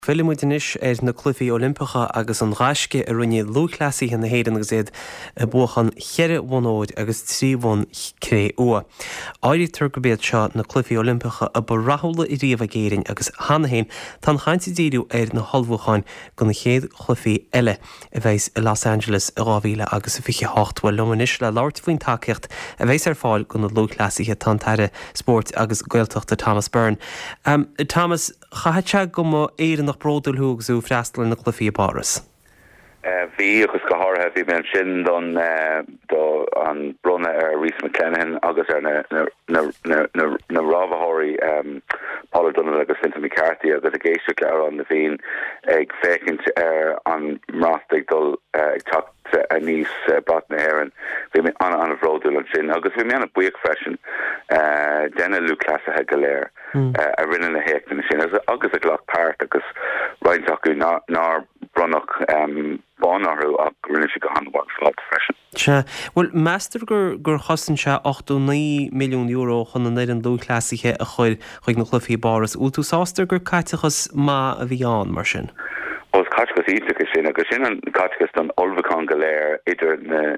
Filmúidenis na clufií Olympacha agus an ráisce a rinne lúchlasí na héan agus éad buchan cheire bhóid agus trí bhn cré ua. Áirí tur go béad seo na clufií Olympacha a borráthla I riomh géirin agus hanahéin tá chainte díú na holbhúcháin go na chéad chlufií eile a bheits I Los Angeles a 2028 bhfuil lumanis le láirt faoin takeíocht a bheits fáil go na lúchlasíthe tantaire sport agus gailteachta Thomas Byrne. Thomas, chaitse go mo éireann nach bródul húg sú freastal na clufií Páras. Bhí agus go háirthe bhí mé sin don an brunne Rhys McClanahan agus na rábhathirí Paula Donald agus Cynthia McCarthy agus a géiste ar an na bhín ag fécinint an mrástaigh dul ag tacht a níos bat na éireann bhí mé an bhródul an sin agus bhí mé an buíoch freisin denna lúchlasathe go léir a rinne na héic na sin agus a ghlach páirt agus roiint acu ná brunach bánarú ach rinne si go hanhhaid fád freisin. Well, meastar gur chosann se 8.9 milliún euro chun an éireann lúchlasíthe a chuir na clufií Páras. Úl tú sásta gur caiteachas má a bhí an mar sin? Os catchas íteach sin agus sin an catchas an olbhacán go léir idir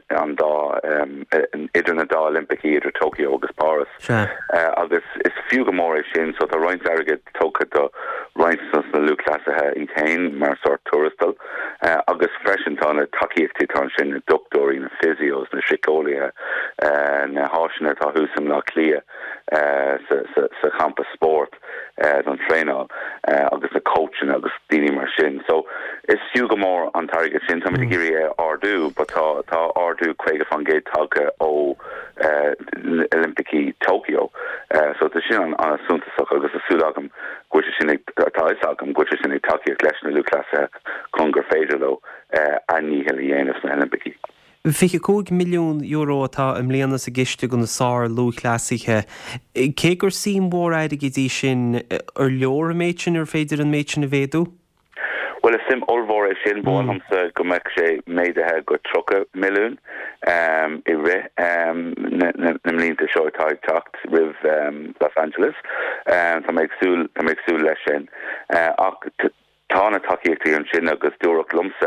na dá Olympicí idir Tokyo agus Páras. Agus is fiú go mór sin so tá roinnt airgid tócha do rointas na lúchlasathe in céin mar sort turistal agus freisin tá na takeíochtaí tá sin na doctorí na physios na sicólathe na háisina tá húsam ná clia sa campus sport don tréáil agus na coaching agus daoine mar sin. So is fiú go mór an target sin tá géirí ardú, but tá ardú chuige fan géad tagcha ó Olympicí Tokyo. So tá sin an asúntasach agus asúlagam gúte sin táisagam gúte sin takeíocht leis na lúchlasathe chun gur féidir lo a níhil dhéanamh na Olympicí. Fiche 2 milliún euro atá am léana sa giste go na sár lúchlasíthe. Cé gur sín mór aidig dí sin ar leor a méidsin ar féidir an méidsin a bhéadú? Well, is sim olmhór é sin bhhamsa go meic sé méidethe go 3 milliún I ri na mlínta seo táid tacht rih Los Angeles. Tá méid súil leis sin. Ach tána takeíochtaí an sin agus dúrach lumsa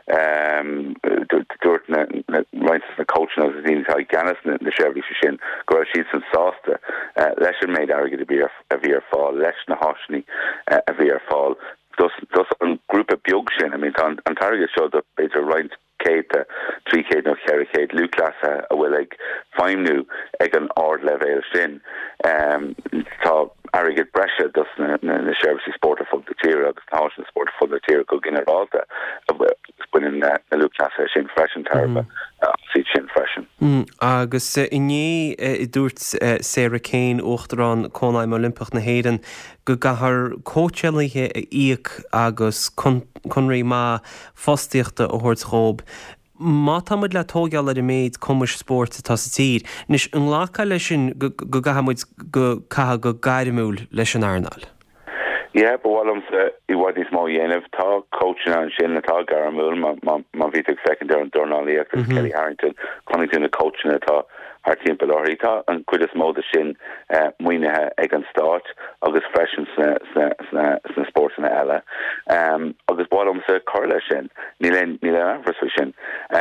dúirt na rointas na coaching agus dtí tá ganas na seirbhí sin go raibh siad san sásta leis an méid airgid a bhí ar fáil leis na háisinaí a bhí ar fáil. Dus an grúpa beag sin, an target seo dat beidir roiint céite, 3 nó 4 lúchlasa a bhfuil ag feimnú ag an ard levéil sin. Tá airgid breise dus na seirbhí sporta fog na tíre agus táis na sporta fog na tíre go generalta a buinn na lúchlasa sin freisin tarba sí sin freisin. Agus iné I dúirt Sarah Kane óchtarrán Cónaim Olympach na héan go gahar cótealaithe íoc agus chunraí má fostíochta ó thuirtróib. Má támuid le tógeall ar méid cumas sport tá sa tír, nis an lácha lei sin go gahamid go caithe go gaiirimúil leis an airnáil. Yeah, but while I'm I was small dhéanamh tá coaching an sin atá garamúil má bhí ag secondary an Dornally agus Kelly Harrington coningún na coaching atá haar timppel tá an cuid is móda sin muoinethe ag an start agus freisin sna sports na eile agus bhám sa choirla sin ní le anfras sin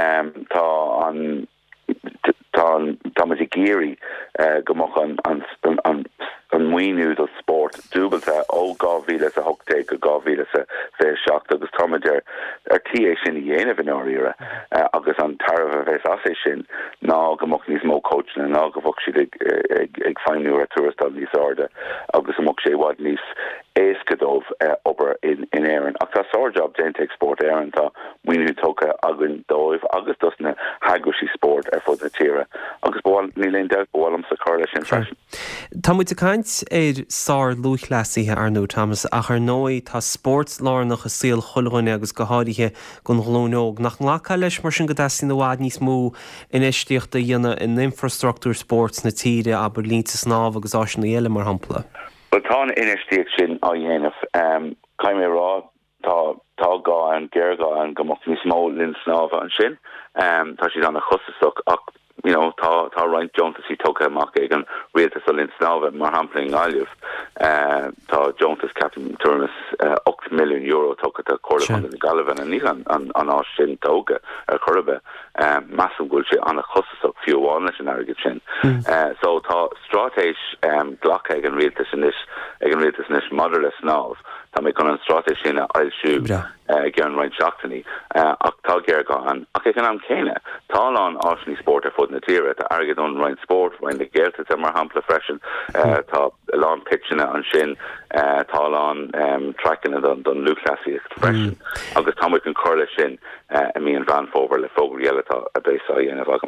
tá matí géirí gomach an muoinú sport dúbalta ó 2008 go 2026 agus táidir ar tí sin dhéanamh in áíire agus an tarmh a bheits as sin ná gomach níos mó coachna ná go bhog siad ag feimnú a tuarastal níos áda agus amach sé bhád níos éascadómh obair in éireann ach tá sáirjob déanta ag sport éireann tá muoinú tócha agan dóibh agus dus na hagusí sport ar fud na tíre agus bháil ní leon deich bhálam sa choirla sin freisin. Tá muid a caint sár lúchlasíthe arnú Thomas ach ar nói tá sport lánach a síl choilghine agus go háirithe gon ghlónóg nach lácha leis mar sin go deasí na bhád níos mú in éisteochta dhéanana in infrastructúr sports na tíre aber línta snáb agus áisina eile mar hampla. Well, tá inistíocht sin á dhéanamh caiim mé rá tá gá an ggéirgá an gomach níos mó linn snáb an sin tá siad an a chusasach ach tá Ryan Jones sí tócha amach an rialtas a linn snábh mar hampling gáileh tá Jones Captain Turmes €8 million tócha a chola an galvan an ní an á sin tóga ar chorbe massive gúil sé anna chosach fiúháin leis an airgid sin. So tá strátéis ghlacha ag an rialtas inis madidir le snábh tá mé chun an strátéis sin ailsiú gan Ryan Shachtani ach tá géir gáin ach ag an céine táán áisní sport ar fud na tíre tá airgid an Ryan Sport Ryan de Géalta mar hampla freisin tá lán pitchina an sin táán tracking don Luclasí freisin agus tá an choirla sin a mí an bhean fóver le fógrialatá a béá dhéanamh agam.